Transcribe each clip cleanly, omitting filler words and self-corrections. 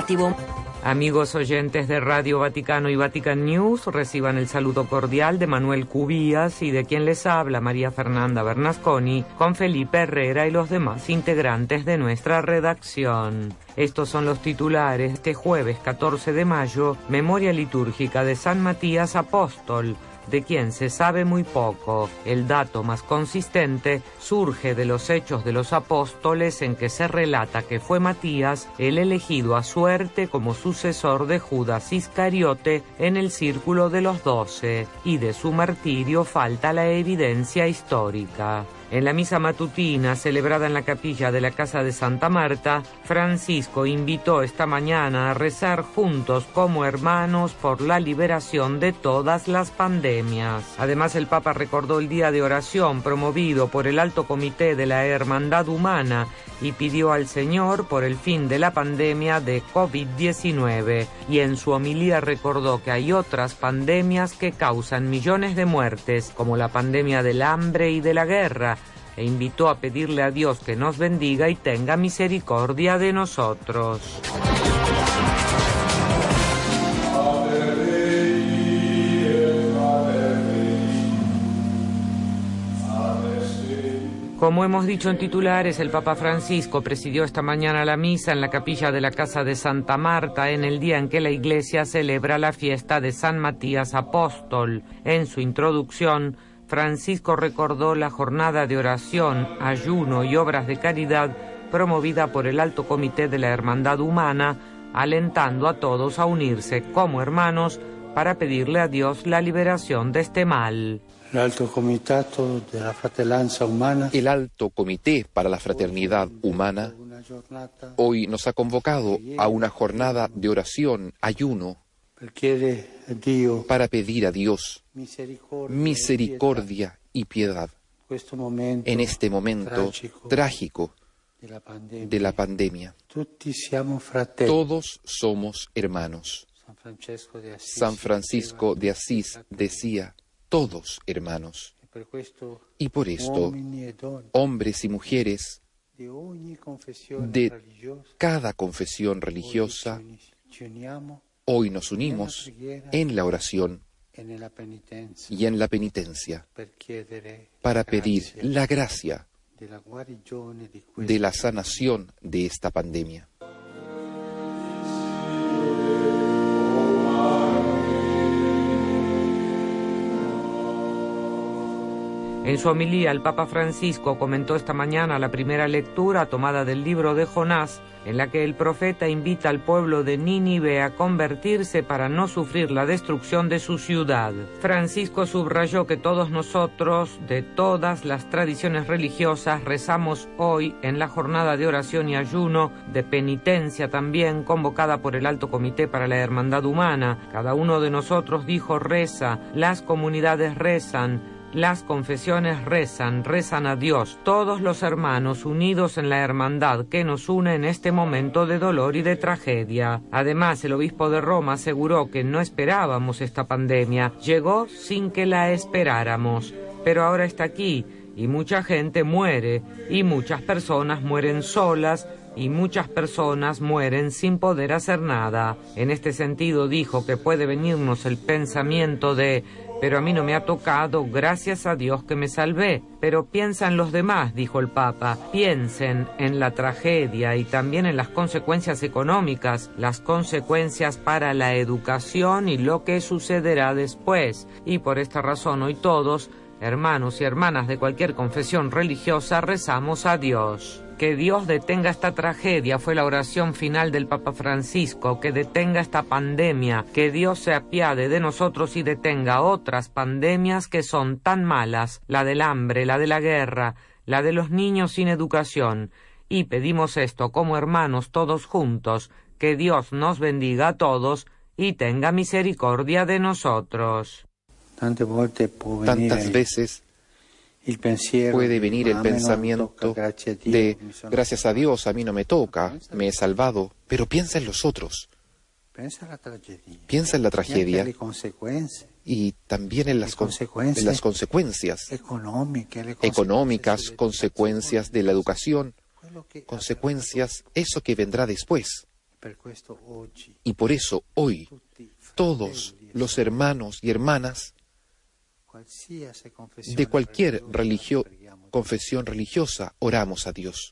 informativo. Amigos oyentes de Radio Vaticano y Vatican News, reciban el saludo cordial de Manuel Cubías y de quien les habla, María Fernanda Bernasconi, con Felipe Herrera y los demás integrantes de nuestra redacción. Estos son los titulares. Este jueves 14 de mayo, memoria litúrgica de San Matías Apóstol, de quien se sabe muy poco. El dato más consistente surge de los Hechos de los Apóstoles, en que se relata que fue Matías el elegido a suerte como sucesor de Judas Iscariote en el círculo de los 12, y de su martirio falta la evidencia histórica. En la misa matutina, celebrada en la capilla de la Casa de Santa Marta, Francisco invitó esta mañana a rezar juntos como hermanos por la liberación de todas las pandemias. Además, el Papa recordó el día de oración promovido por el Alto Comité de la Hermandad Humana y pidió al Señor por el fin de la pandemia de COVID-19. Y en su homilía recordó que hay otras pandemias que causan millones de muertes, como la pandemia del hambre y de la guerra, e invitó a pedirle a Dios que nos bendiga y tenga misericordia de nosotros. Como hemos dicho en titulares, el Papa Francisco presidió esta mañana la misa en la capilla de la Casa de Santa Marta, en el día en que la Iglesia celebra la fiesta de San Matías Apóstol. En su introducción, Francisco recordó la jornada de oración, ayuno y obras de caridad promovida por el Alto Comité de la Hermandad Humana, alentando a todos a unirse como hermanos para pedirle a Dios la liberación de este mal. El Alto Comité para la Fraternidad Humana hoy nos ha convocado a una jornada de oración, ayuno, para pedir a Dios misericordia y piedad en este momento trágico de la pandemia. Todos somos hermanos. San Francisco de Asís decía: todos hermanos. Y por esto, hombres y mujeres de cada confesión religiosa, hoy nos unimos en la oración y en la penitencia para pedir la gracia de la sanación de esta pandemia. En su homilía, el Papa Francisco comentó esta mañana la primera lectura tomada del libro de Jonás, en la que el profeta invita al pueblo de Nínive a convertirse para no sufrir la destrucción de su ciudad. Francisco subrayó que todos nosotros, de todas las tradiciones religiosas, rezamos hoy en la jornada de oración y ayuno, de penitencia también, convocada por el Alto Comité para la Hermandad Humana. Cada uno de nosotros, dijo, reza, las comunidades rezan, las confesiones rezan a Dios, todos los hermanos unidos en la hermandad que nos une en este momento de dolor y de tragedia. Además, el obispo de Roma aseguró que no esperábamos esta pandemia, llegó sin que la esperáramos, pero ahora está aquí y mucha gente muere y muchas personas mueren solas y muchas personas mueren sin poder hacer nada. En este sentido dijo que puede venirnos el pensamiento de: pero a mí no me ha tocado, gracias a Dios que me salvé. Pero piensa en los demás, dijo el Papa, piensen en la tragedia y también en las consecuencias económicas, las consecuencias para la educación y lo que sucederá después. Y por esta razón hoy todos, hermanos y hermanas de cualquier confesión religiosa, rezamos a Dios. Que Dios detenga esta tragedia, fue la oración final del Papa Francisco, que detenga esta pandemia, que Dios se apiade de nosotros y detenga otras pandemias que son tan malas, la del hambre, la de la guerra, la de los niños sin educación. Y pedimos esto como hermanos todos juntos, que Dios nos bendiga a todos y tenga misericordia de nosotros. Tantas veces puede venir el pensamiento de: gracias a Dios, a mí no me toca, me he salvado. Pero piensa en los otros. Piensa en la tragedia y también en las consecuencias económicas, consecuencias de la educación, consecuencias, eso que vendrá después. Y por eso hoy todos los hermanos y hermanas de cualquier confesión religiosa oramos a Dios.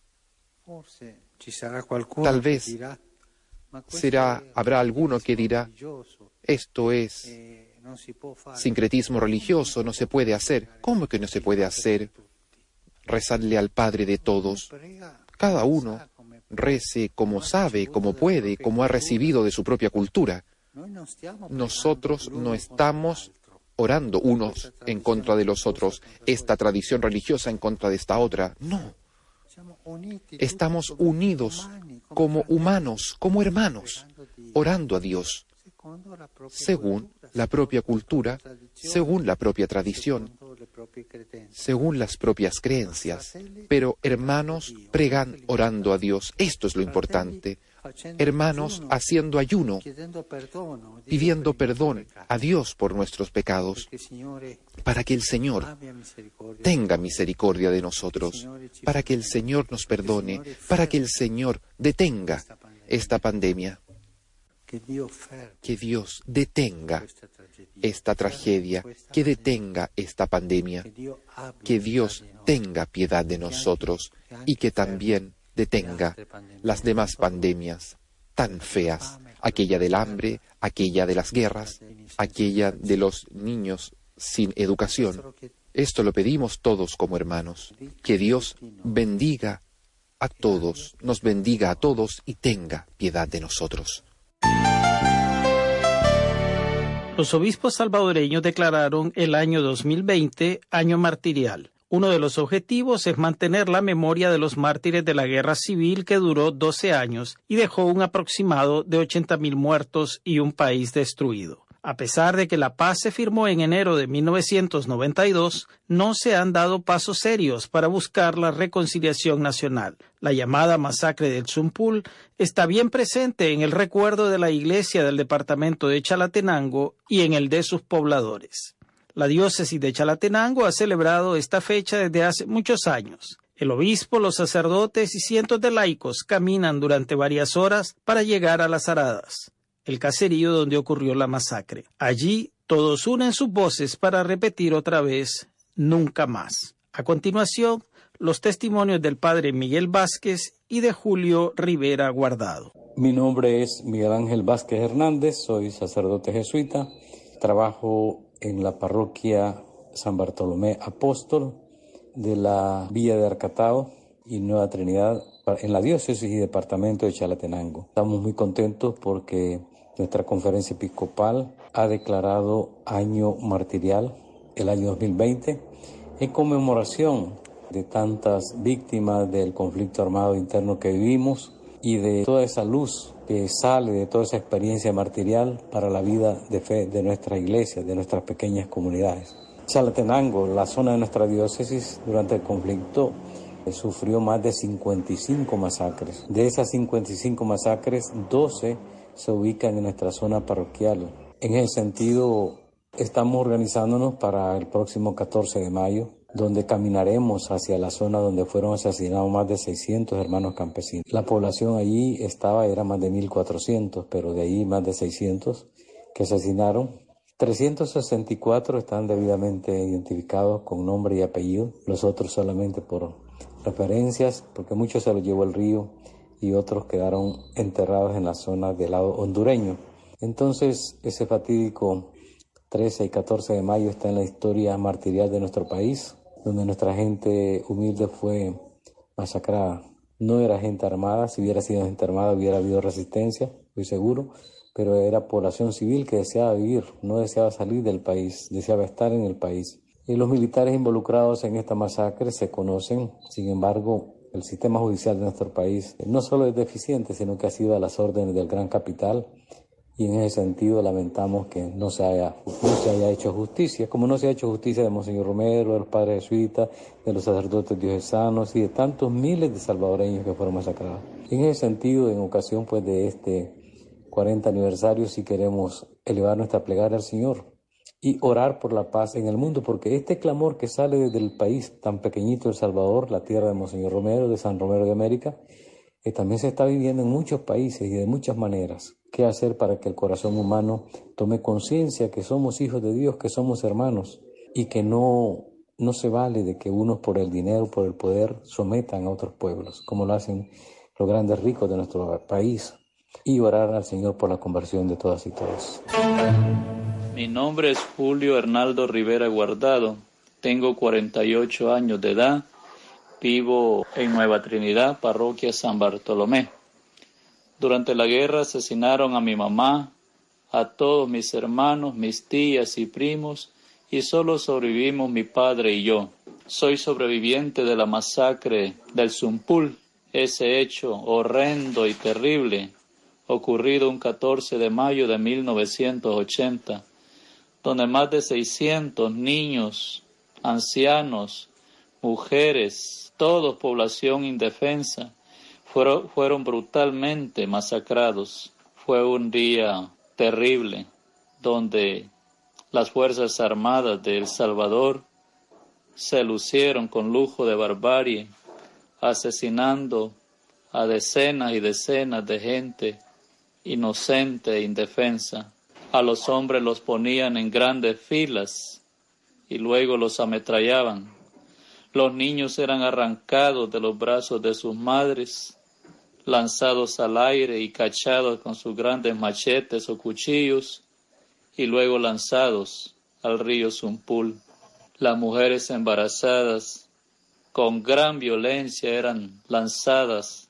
Tal vez habrá alguno que dirá, esto es sincretismo religioso, no se puede hacer. ¿Cómo que no se puede hacer? Rezarle al Padre de todos. Cada uno rece como sabe, como puede, como ha recibido de su propia cultura. Nosotros no estamos orando unos en contra de los otros, esta tradición religiosa en contra de esta otra. No. Estamos unidos como humanos, como hermanos, orando a Dios, según la propia cultura, según la propia tradición, según las propias creencias. Pero hermanos pregan orando a Dios. Esto es lo importante. Hermanos haciendo ayuno, pidiendo perdón a Dios por nuestros pecados, para que el Señor tenga misericordia de nosotros, para que el Señor nos perdone, para que el Señor detenga esta pandemia. Que Dios detenga esta tragedia, que detenga esta pandemia, que Dios tenga piedad de nosotros y que también detenga las demás pandemias tan feas, aquella del hambre, aquella de las guerras, aquella de los niños sin educación. Esto lo pedimos todos como hermanos. Que Dios bendiga a todos, nos bendiga a todos y tenga piedad de nosotros. Los obispos salvadoreños declararon el año 2020 año martirial. Uno de los objetivos es mantener la memoria de los mártires de la guerra civil que duró 12 años y dejó un aproximado de 80.000 muertos y un país destruido. A pesar de que la paz se firmó en enero de 1992, no se han dado pasos serios para buscar la reconciliación nacional. La llamada masacre del Zumpul está bien presente en el recuerdo de la iglesia del departamento de Chalatenango y en el de sus pobladores. La diócesis de Chalatenango ha celebrado esta fecha desde hace muchos años. El obispo, los sacerdotes y cientos de laicos caminan durante varias horas para llegar a Las Aradas, el caserío donde ocurrió la masacre. Allí, todos unen sus voces para repetir otra vez, nunca más. A continuación, los testimonios del padre Miguel Vázquez y de Julio Rivera Guardado. Mi nombre es Miguel Ángel Vázquez Hernández, soy sacerdote jesuita, trabajo en la parroquia San Bartolomé Apóstol de la Villa de Arcatao y Nueva Trinidad en la diócesis y departamento de Chalatenango. Estamos muy contentos porque nuestra conferencia episcopal ha declarado año martirial el año 2020 en conmemoración de tantas víctimas del conflicto armado interno que vivimos y de toda esa luz que sale de toda esa experiencia martirial para la vida de fe de nuestra iglesia, de nuestras pequeñas comunidades. Chalatenango, la zona de nuestra diócesis, durante el conflicto sufrió más de 55 masacres. De esas 55 masacres, 12 se ubican en nuestra zona parroquial. En ese sentido, estamos organizándonos para el próximo 14 de mayo, donde caminaremos hacia la zona donde fueron asesinados más de 600 hermanos campesinos. La población allí era más de 1.400, pero de ahí más de 600 que asesinaron. 364 están debidamente identificados con nombre y apellido, los otros solamente por referencias, porque muchos se los llevó el río y otros quedaron enterrados en la zona del lado hondureño. Entonces, ese fatídico 13 y 14 de mayo está en la historia martirial de nuestro país, donde nuestra gente humilde fue masacrada. No era gente armada, si hubiera sido gente armada hubiera habido resistencia, estoy seguro, pero era población civil que deseaba vivir, no deseaba salir del país, deseaba estar en el país. Y los militares involucrados en esta masacre se conocen, sin embargo, el sistema judicial de nuestro país no solo es deficiente, sino que ha sido a las órdenes del gran capital, y en ese sentido lamentamos que no se haya hecho justicia, como no se ha hecho justicia de Monseñor Romero, de los padres jesuitas, de los sacerdotes diocesanos y de tantos miles de salvadoreños que fueron masacrados. En ese sentido, en ocasión pues de este 40 aniversario, sí queremos elevar nuestra plegaria al Señor y orar por la paz en el mundo, porque este clamor que sale desde el país tan pequeñito El Salvador, la tierra de Monseñor Romero, de San Romero de América, que también se está viviendo en muchos países y de muchas maneras. ¿Qué hacer para que el corazón humano tome conciencia que somos hijos de Dios, que somos hermanos y que no se vale de que unos por el dinero, por el poder, sometan a otros pueblos, como lo hacen los grandes ricos de nuestro país, y orar al Señor por la conversión de todas y todos? Mi nombre es Julio Hernaldo Rivera Guardado, tengo 48 años de edad, vivo en Nueva Trinidad, parroquia San Bartolomé. Durante la guerra asesinaron a mi mamá, a todos mis hermanos, mis tías y primos, y solo sobrevivimos mi padre y yo. Soy sobreviviente de la masacre del Zumpul, ese hecho horrendo y terrible, ocurrido un 14 de mayo de 1980, donde más de 600 niños, ancianos, mujeres, todos población indefensa, fueron brutalmente masacrados. Fue un día terrible, donde las Fuerzas Armadas de El Salvador se lucieron con lujo de barbarie, asesinando a decenas y decenas de gente inocente e indefensa. A los hombres los ponían en grandes filas y luego los ametrallaban. Los niños eran arrancados de los brazos de sus madres, lanzados al aire y cachados con sus grandes machetes o cuchillos, y luego lanzados al río Zumpul. Las mujeres embarazadas con gran violencia eran lanzadas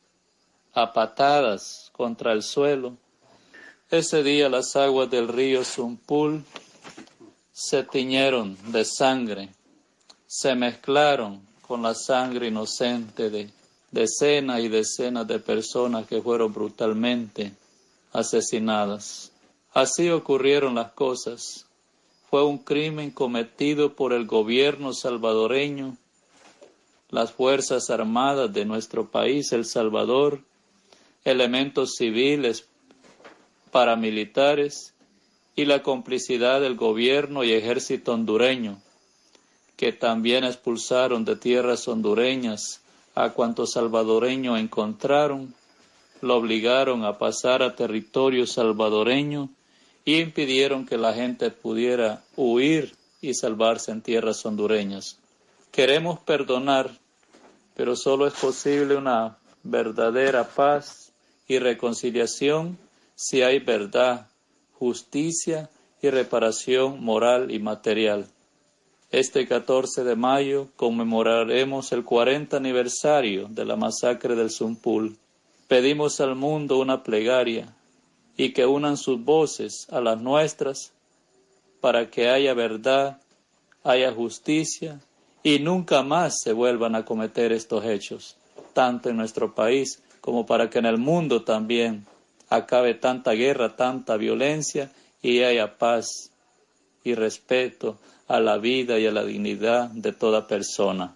a patadas contra el suelo. Ese día las aguas del río Zumpul se tiñeron de sangre, se mezclaron con la sangre inocente de decenas y decenas de personas que fueron brutalmente asesinadas. Así ocurrieron las cosas. Fue un crimen cometido por el gobierno salvadoreño, las Fuerzas Armadas de nuestro país, El Salvador, elementos civiles, paramilitares y la complicidad del gobierno y ejército hondureño, que también expulsaron de tierras hondureñas a cuantos salvadoreños encontraron, lo obligaron a pasar a territorio salvadoreño y impidieron que la gente pudiera huir y salvarse en tierras hondureñas. Queremos perdonar, pero solo es posible una verdadera paz y reconciliación si hay verdad, justicia y reparación moral y material. Este 14 de mayo conmemoraremos el 40 aniversario de la masacre del Zumpul. Pedimos al mundo una plegaria y que unan sus voces a las nuestras para que haya verdad, haya justicia y nunca más se vuelvan a cometer estos hechos, tanto en nuestro país como para que en el mundo también acabe tanta guerra, tanta violencia y haya paz y respeto a la vida y a la dignidad de toda persona.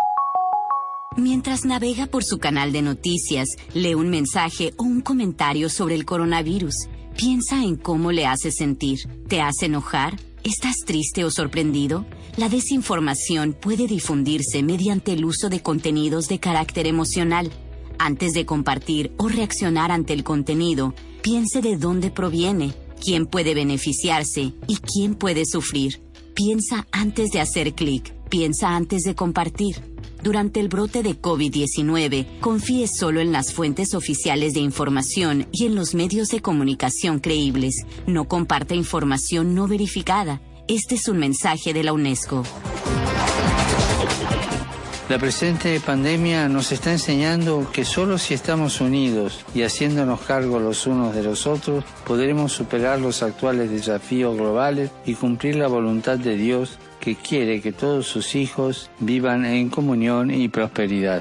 Mientras navega por su canal de noticias, lee un mensaje o un comentario sobre el coronavirus. Piensa en cómo le hace sentir. ¿Te hace enojar? ¿Estás triste o sorprendido? La desinformación puede difundirse mediante el uso de contenidos de carácter emocional. Antes de compartir o reaccionar ante el contenido, piense de dónde proviene, quién puede beneficiarse y quién puede sufrir. Piensa antes de hacer clic, piensa antes de compartir. Durante el brote de COVID-19, confíe solo en las fuentes oficiales de información y en los medios de comunicación creíbles. No comparta información no verificada. Este es un mensaje de la UNESCO. La presente pandemia nos está enseñando que solo si estamos unidos y haciéndonos cargo los unos de los otros, podremos superar los actuales desafíos globales y cumplir la voluntad de Dios, que quiere que todos sus hijos vivan en comunión y prosperidad.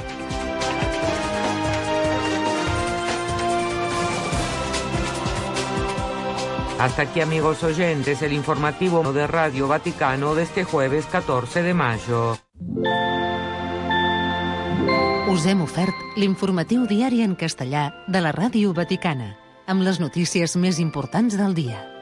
Hasta aquí, amigos oyentes, el informativo de Radio Vaticano de este jueves 14 de mayo. Us hem ofert l'informatiu diari en castellà de la Ràdio Vaticana, amb les notícies més importants del dia.